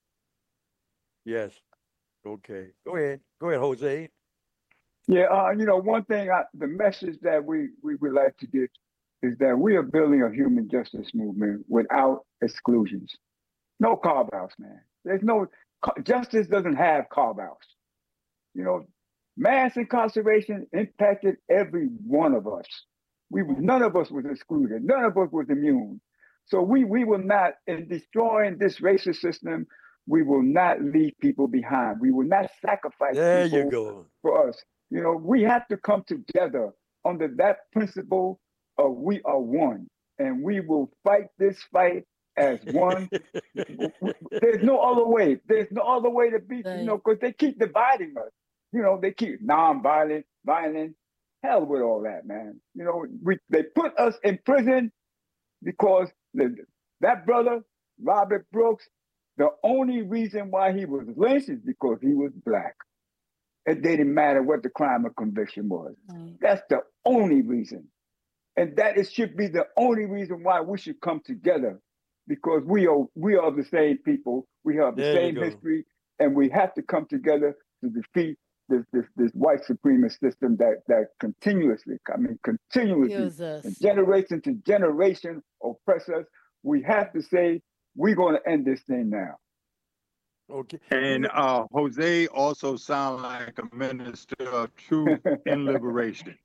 Yes. Okay. Go ahead. Go ahead, Jose. Yeah, uh, you know, one thing, I, the message that we, we would like to get is that we are building a human justice movement without exclusions. No carve-outs, man. There's no, justice doesn't have carve-outs. You know, mass incarceration impacted every one of us. We, none of us was excluded. None of us was immune. So we, we will not, in destroying this racist system, we will not leave people behind. We will not sacrifice there people you go. for us. You know, we have to come together under that principle of we are one, and we will fight this fight as one. There's no other way. There's no other way to be, you know, because they keep dividing us. You know, they keep non-violent, violent. Hell with all that, man. You know, we they put us in prison because the, that brother, Robert Brooks, the only reason why he was lynched is because he was Black. It didn't matter what the crime of conviction was. Right. That's the only reason. And that it should be the only reason why we should come together, because we are we are the same people. We have the there same history, and we have to come together to defeat this this, this white supremacist system that that continuously, I mean, continuously, generation to generation oppress us. We have to say, we're going to end this thing now. Okay. And uh, Jose also sounds like a minister of truth and liberation.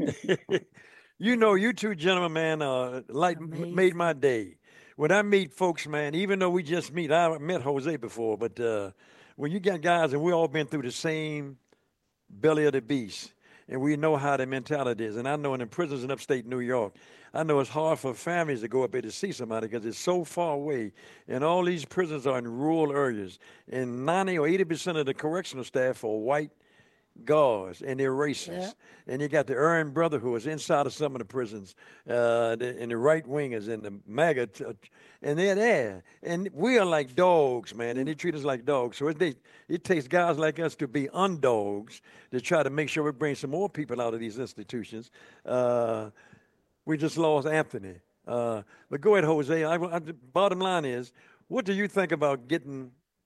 You know, you two gentlemen, man, uh, like Amazing. made my day. When I meet folks, man, even though we just meet, I met Jose before, but uh, when you got guys and we all been through the same belly of the beast, and we know how the mentality is. And I know in the prisons in upstate New York, I know it's hard for families to go up there to see somebody because it's so far away. And all these prisons are in rural areas. And ninety or eighty percent of the correctional staff are white guards, and they're racist. Yeah. And you got the Aryan Brotherhood is inside of some of the prisons, uh, the, and the right wingers and the MAGA, t- and they're there. And we are like dogs, man, and they treat us like dogs. So it, they, it takes guys like us to be undogs to try to make sure we bring some more people out of these institutions. Uh, we just lost Anthony. Uh, but go ahead, Jose. I, I, the bottom line is, what do you think about getting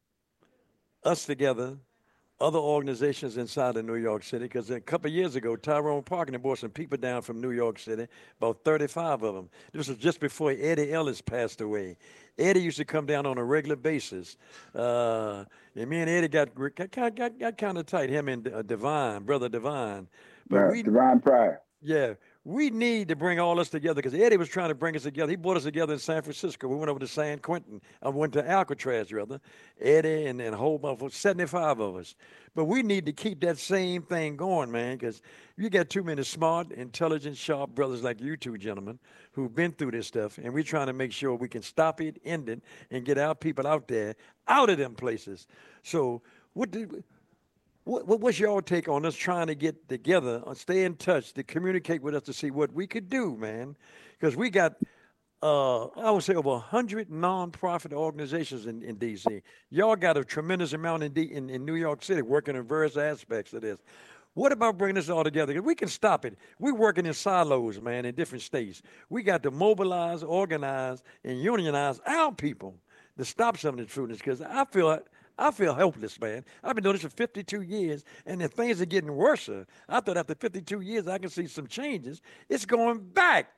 us together, other organizations inside of New York City? Because a couple of years ago, Tyrone Parker brought some people down from New York City, about thirty-five of them. This was just before Eddie Ellis passed away. Eddie used to come down on a regular basis. Uh, and me and Eddie got got, got, got kind of tight, him and uh, Divine, Brother Divine. But right, we, Divine Pryor. Yeah. We need to bring all us together because Eddie was trying to bring us together. He brought us together in San Francisco. We went over to San Quentin. I went to Alcatraz, rather. Eddie and, and a whole bunch, seventy-five of us. But we need to keep that same thing going, man, because you got too many smart, intelligent, sharp brothers like you two gentlemen who've been through this stuff, and we're trying to make sure we can stop it, end it, and get our people out there, out of them places. So what did... What, what's your take on us trying to get together, stay in touch, to communicate with us to see what we could do, man? Because we got, uh, I would say, over one hundred nonprofit organizations in, in D C. Y'all got a tremendous amount in, D, in, in New York City working on various aspects of this. What about bringing this all together? Because we can stop it. We're working in silos, man, in different states. We got to mobilize, organize, and unionize our people to stop some of this fruitness, because I feel I feel helpless, man. I've been doing this for fifty-two years, and the things are getting worse. I thought after fifty-two years, I can see some changes. It's going back.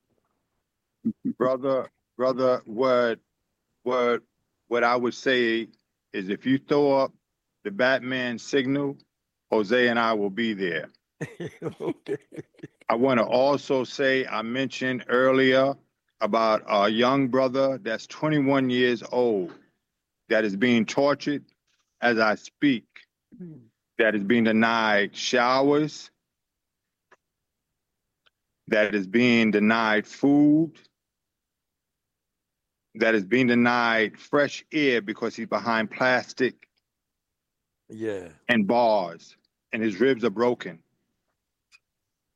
Brother, brother, what, what, what I would say is if you throw up the Batman signal, Jose and I will be there. Okay. I want to also say, I mentioned earlier about a young brother that's twenty-one years old that is being tortured as I speak, mm. that is being denied showers, that is being denied food, that is being denied fresh air because he's behind plastic yeah. and bars, and his ribs are broken.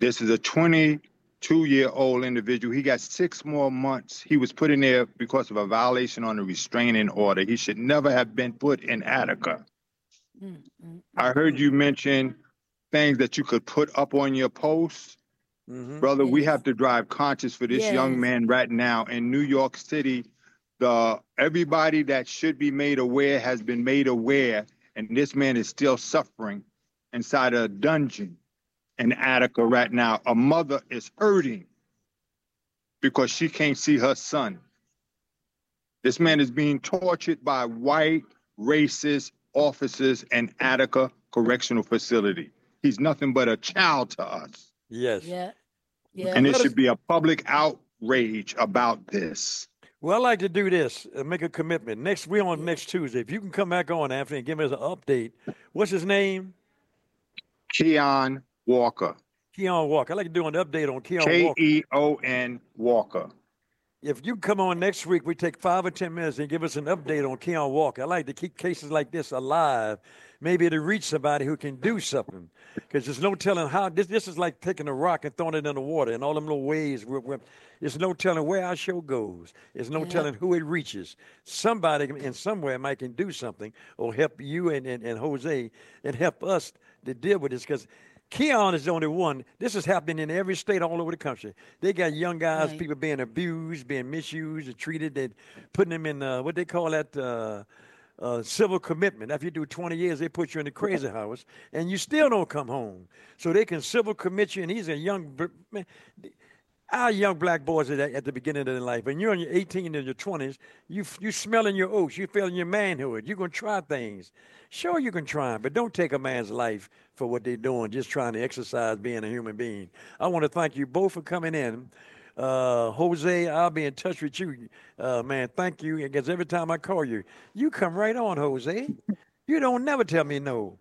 This is a twenty-two-year-old individual. He got six more months. He was put in there because of a violation on a restraining order. He should never have been put in Attica. Mm-hmm. I heard you mention things that you could put up on your posts. Mm-hmm. Brother, Yes. we have to drive conscious for this Yes. young man right now in New York City. The everybody that should be made aware has been made aware, and this man is still suffering inside a dungeon in Attica right now. A mother is hurting because she can't see her son. This man is being tortured by white racist officers in Attica Correctional Facility. He's nothing but a child to us. Yes. Yeah. Yeah. And there Let us- should be a public outrage about this. Well, I'd like to do this, uh, make a commitment. Next, we're on next Tuesday. If you can come back on, Anthony, and give us an update. What's his name? Keon Walker. Keon Walker. I'd like to do an update on Keon K Walker. E O N Walker. If you come on next week, we take five or ten minutes and give us an update on Keon Walker. I like to keep cases like this alive, maybe to reach somebody who can do something. Because there's no telling how, this this is like taking a rock and throwing it in the water and all them little waves. We're, we're, there's no telling where our show goes. There's no Yeah. telling who it reaches. Somebody in somewhere might can do something or help you and, and, and Jose and help us to deal with this. Because Keon is the only one. This is happening in every state all over the country. They got young guys, Right. people being abused, being misused, and treated, and putting them in uh, what they call that uh, uh, civil commitment. After you do twenty years, they put you in the crazy house, and you still don't come home. So they can civil commit you, and he's a young br- man. Our young black boys at, at the beginning of their life, and you're in your eighteen and your twenties, you you smelling your oats, you feeling your manhood. You're gonna try things. Sure, you can try, but don't take a man's life for what they're doing, just trying to exercise being a human being. I want to thank you both for coming in. Uh, Jose, I'll be in touch with you, uh, man. Thank you. Because every time I call you, you come right on, Jose. You don't never tell me no.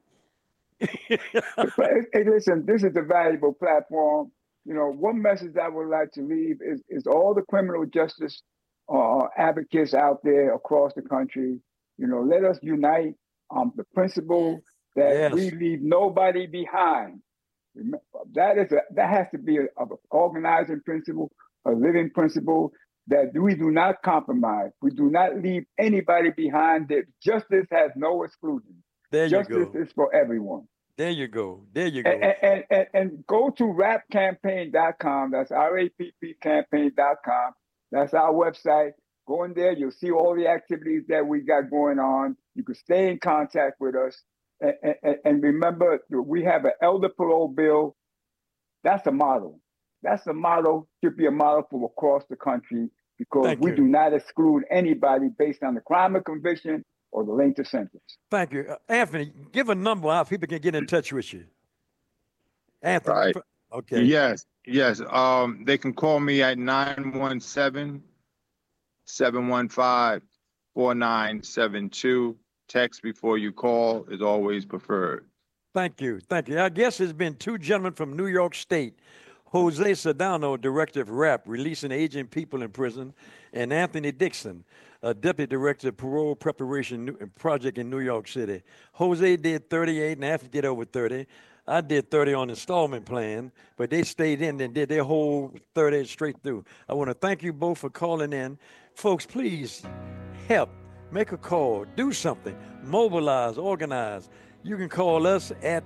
But, hey, listen, this is a valuable platform. You know, one message I would like to leave is, is all the criminal justice uh, advocates out there across the country. You know, let us unite on the principle that Yes. we leave nobody behind. Remem- That is a, that has to be a, a organizing principle, a living principle that we do not compromise. We do not leave anybody behind. That justice has no exclusion. There you Justice go. is for everyone. There you go. There you go. And, and, and, and go to rap campaign dot com. That's R A P P campaign dot com. That's our website. Go in there. You'll see all the activities that we got going on. You can stay in contact with us. And, and, and remember, we have an elder parole bill. That's a model. That's a model, should be a model for across the country, because Thank we you. do not exclude anybody based on the crime of conviction or the length of sentence. Thank you. Uh, Anthony, give a number how people can get in touch with you. Anthony. Right. Okay. Yes, yes. Um, they can call me at nine one seven, seven one five, four nine seven two. Text before you call is always preferred. Thank you. Thank you. I guess there's been two gentlemen from New York State, Jose Sedano, Director of RAP, Releasing Aging People in Prison, and Anthony Dixon, uh, Deputy Director of Parole Preparation New- Project in New York City. Jose did thirty-eight and Anthony did over thirty. I did thirty on installment plan, but they stayed in and did their whole thirty straight through. I want to thank you both for calling in. Folks, please help. Make a call. Do something. Mobilize. Organize. You can call us at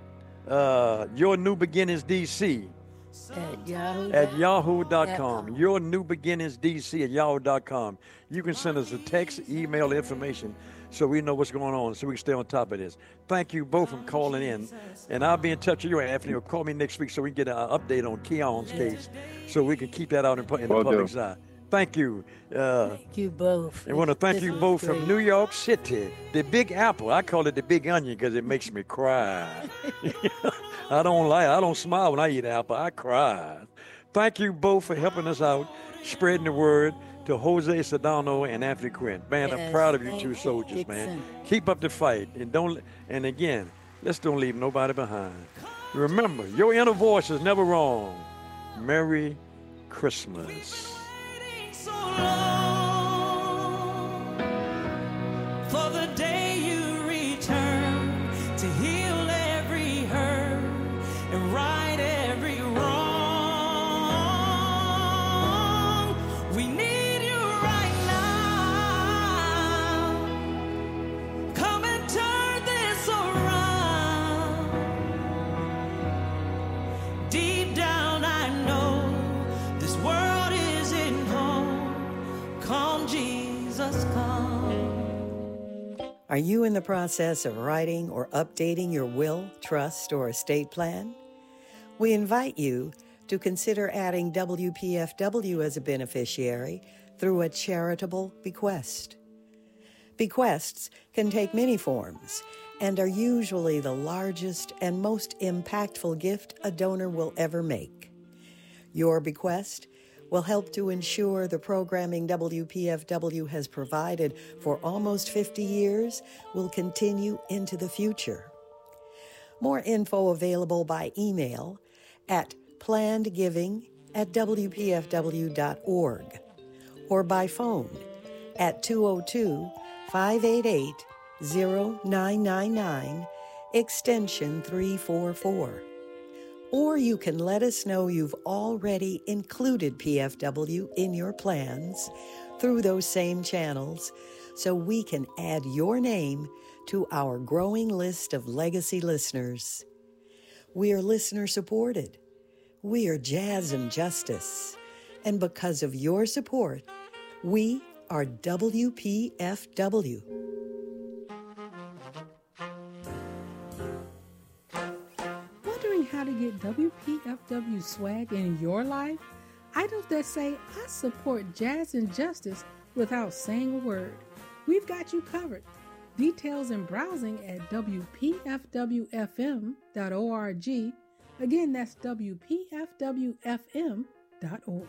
uh, Your New Beginnings D C At Yahoo. at yahoo dot dot com. com. Your New Beginnings D C at yahoo dot com. You can send us a text, email information so we know what's going on, so we can stay on top of this. Thank you both for calling in. And I'll be in touch with you, Anthony, or call me next week so we can get an update on Keon's case so we can keep that out in, pu- in the Will do. public's eye. Thank you. Uh, Thank you both. I want to thank This you was both great. from New York City, the Big Apple. I call it the Big Onion because it makes me cry. I don't like. I don't smile when I eat apple. I cry. Thank you both for helping us out, spreading the word to Jose Sedano and Anthony Quinn. Man, I'm Yes, proud of you thank two you, soldiers, man. Dixon. Keep up the fight, and don't. And again, let's don't leave nobody behind. Remember, your inner voice is never wrong. Merry Christmas. So long for the day you return to heal every hurt and right every wrong. Are you in the process of writing or updating your will, trust, or estate plan? We invite you to consider adding W P F W as a beneficiary through a charitable bequest. Bequests can take many forms and are usually the largest and most impactful gift a donor will ever make. Your bequest will help to ensure the programming W P F W has provided for almost fifty years will continue into the future. More info available by email at plannedgiving at w p f w dot org or by phone at two oh two, five eight eight, oh nine nine nine, extension three four four. Or you can let us know you've already included P F W in your plans through those same channels so we can add your name to our growing list of legacy listeners. We are listener supported. We are Jazz and Justice. And because of your support, we are W P F W. How to get W P F W swag in your life? Items that say, I support Jazz and Justice without saying a word. We've got you covered. Details and browsing at w p f w f m dot org. Again, that's w p f w f m dot org.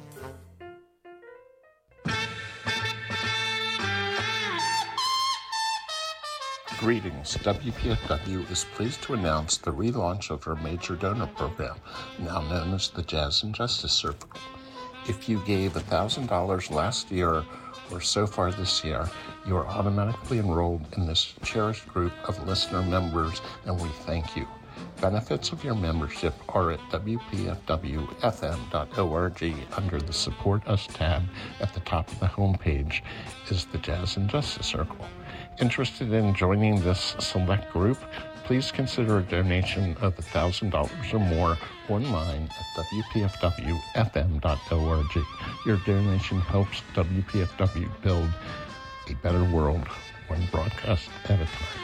Greetings. W P F W is pleased to announce the relaunch of our major donor program, now known as the Jazz and Justice Circle. If you gave one thousand dollars last year or so far this year, you are automatically enrolled in this cherished group of listener members, and we thank you. Benefits of your membership are at w p f w f m dot org. Under the Support Us tab at the top of the homepage is the Jazz and Justice Circle. Interested in joining this select group? Please consider a donation of one thousand dollars or more online at w p f w f m dot org. Your donation helps W P F W build a better world, one broadcast at a time.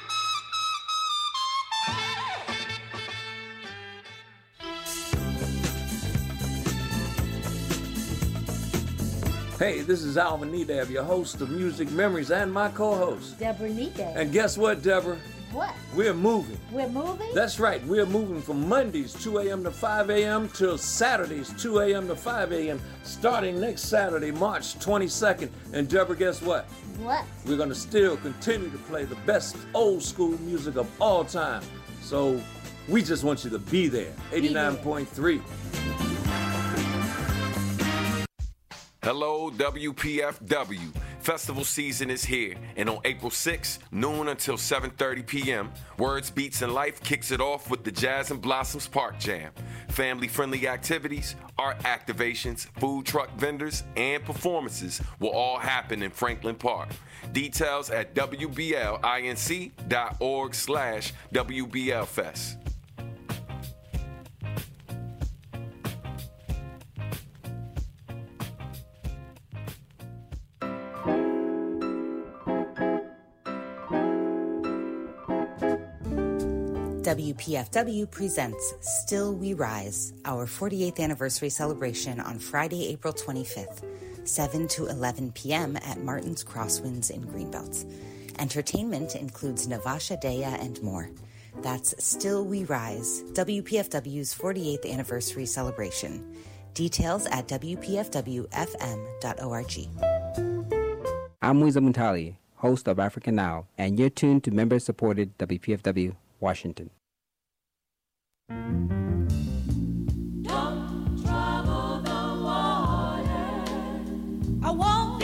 Hey, this is Alvin Nedab, your host of Music Memories, and my co-host, Deborah Nedab. And guess what, Deborah? What? We're moving. We're moving? That's right. We're moving from Mondays, two a.m. to five a.m. till Saturdays, two a.m. to five a.m., starting next Saturday, March twenty-second. And Deborah, guess what? What? We're going to still continue to play the best old school music of all time. So we just want you to be there. eighty-nine point three. Hello, W P F W. Festival season is here, and on April sixth, noon until seven thirty p.m., Words, Beats, and Life kicks it off with the Jazz and Blossoms Park Jam. Family-friendly activities, art activations, food truck vendors, and performances will all happen in Franklin Park. Details at w b l inc dot org slash w b l fest. W P F W presents Still We Rise, our forty-eighth anniversary celebration on Friday, April twenty-fifth, seven to eleven p.m. at Martin's Crosswinds in Greenbelt. Entertainment includes Navasha Daya and more. That's Still We Rise, W P F W's forty-eighth anniversary celebration. Details at w p f w f m dot org. I'm Wiza Muntali, host of Africa Now, and you're tuned to member-supported W P F W Washington. Don't trouble the water. I won't